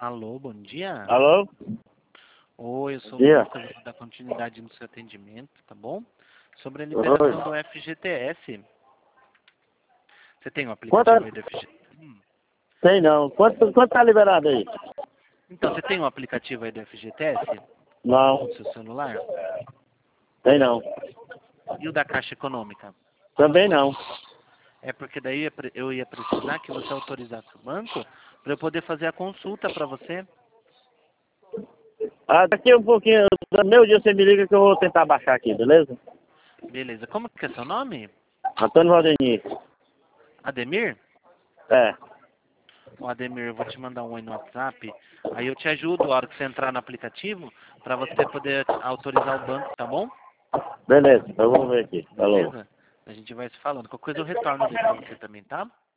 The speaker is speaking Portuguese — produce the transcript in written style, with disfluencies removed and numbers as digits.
Alô, bom dia. Alô? Oi, eu sou Bom o dia. Lucas, eu vou dar continuidade no seu atendimento, tá bom? Sobre a liberação do FGTS. Você tem o Quanto aplicativo aí do FGTS? tem não? Quanto tá liberado aí? Então, você tem o aplicativo aí do FGTS Não, no seu celular? tem não. E o da Caixa Econômica? Também não. É porque daí eu ia precisar que você autorizasse o banco para eu poder fazer a consulta para você. Ah, daqui um pouquinho, no meu dia você me liga que eu vou tentar baixar aqui, beleza? Beleza. Como que é seu nome? Antônio Valdenir. Ademir? É, Ô, Ademir, eu vou te mandar um oi no WhatsApp. Aí eu te ajudo a hora que você entrar no aplicativo para você poder autorizar o banco, tá bom? beleza, eu vou ver aqui. Falou. Beleza? A gente vai se falando. Qualquer coisa eu retorno daí pra você também, tá?